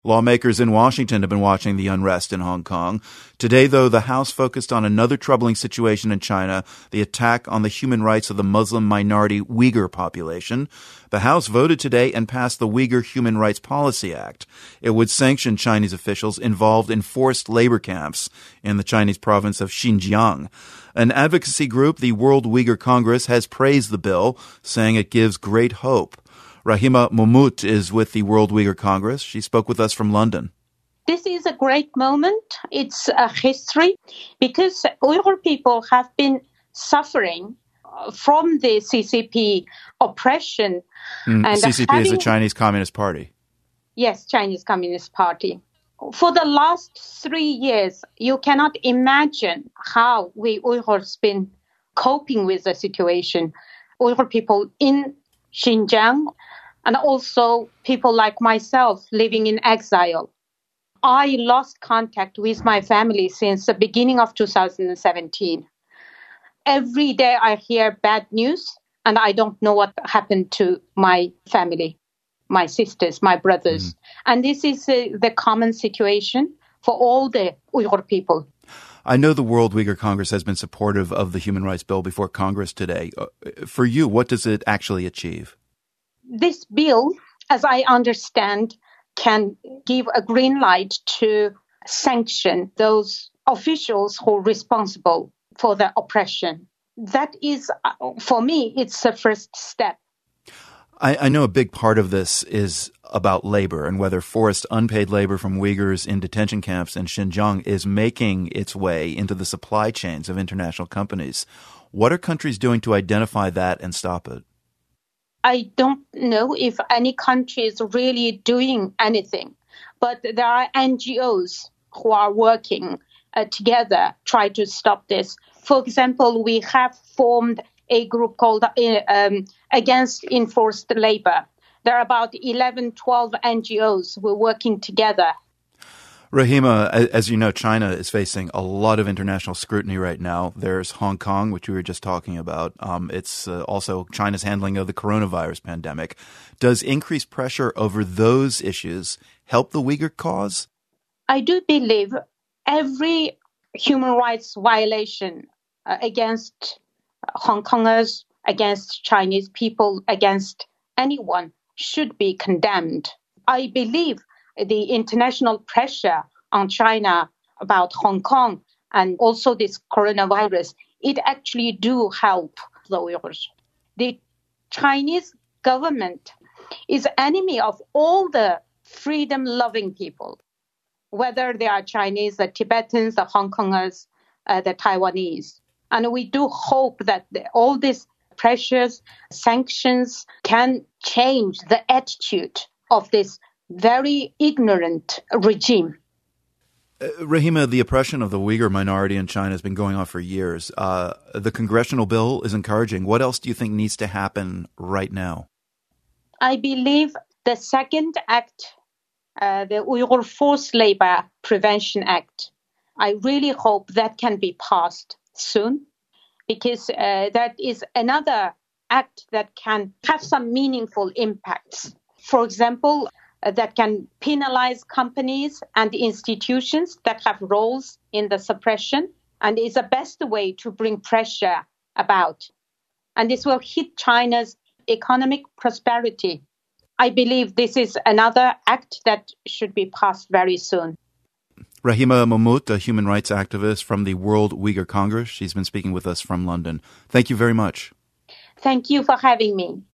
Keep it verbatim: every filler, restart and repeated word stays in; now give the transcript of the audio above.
Lawmakers in Washington have been watching the unrest in Hong Kong. Today, though, the House focused on another troubling situation in China, the attack on the human rights of the Muslim minority Uyghur population. The House voted today and passed the Uyghur Human Rights Policy Act. It would sanction Chinese officials involved in forced labor camps in the Chinese province of Xinjiang. An advocacy group, the World Uyghur Congress, has praised the bill, saying it gives great hope. Rahima Mahmood is with the World Uyghur Congress. She spoke with us from London. This is a great moment. It's a history because Uyghur people have been suffering from the C C P oppression. Mm, and C C P having, is the Chinese Communist Party. Yes, Chinese Communist Party. For the last three years, you cannot imagine how we Uyghurs been coping with the situation. Uyghur people in Xinjiang, and also people like myself living in exile. I lost contact with my family since the beginning of two thousand seventeen. Every day I hear bad news, and I don't know what happened to my family, my sisters, my brothers. Mm. And this is uh, the common situation for all the Uyghur people. I know the World Uyghur Congress has been supportive of the human rights bill before Congress today. For you, what does it actually achieve? This bill, as I understand, can give a green light to sanction those officials who are responsible for the oppression. That is, for me, it's the first step. I, I know a big part of this is about labor and whether forced unpaid labor from Uyghurs in detention camps in Xinjiang is making its way into the supply chains of international companies. What are countries doing to identify that and stop it? I don't know if any country is really doing anything, but there are N G Os who are working uh, together, try to stop this. For example, we have formed a group called uh, um, Against Enforced Labor. There are about eleven, twelve N G Os who are working together. Rahima, as you know, China is facing a lot of international scrutiny right now. There's Hong Kong, which we were just talking about. Um, it's uh, also China's handling of the coronavirus pandemic. Does increased pressure over those issues help the Uyghur cause? I do believe every human rights violation uh, against Hong Kongers, against Chinese people, against anyone should be condemned. I believe the international pressure on China about Hong Kong and also this coronavirus, it actually do help the Uyghurs. The Chinese government is enemy of all the freedom-loving people, whether they are Chinese, the Tibetans, the Hong Kongers, uh, the Taiwanese. And we do hope that the, all these pressures, sanctions can change the attitude of this very ignorant regime. Uh, Rahima, the oppression of the Uyghur minority in China has been going on for years. Uh, the congressional bill is encouraging. What else do you think needs to happen right now? I believe the second act, uh, the Uyghur Forced Labor Prevention Act, I really hope that can be passed soon, because uh, that is another act that can have some meaningful impacts. For example, uh, that can penalize companies and institutions that have roles in the suppression, and is the best way to bring pressure about. And this will hit China's economic prosperity. I believe this is another act that should be passed very soon. Rahima Mahmood, a human rights activist from the World Uyghur Congress. She's been speaking with us from London. Thank you very much. Thank you for having me.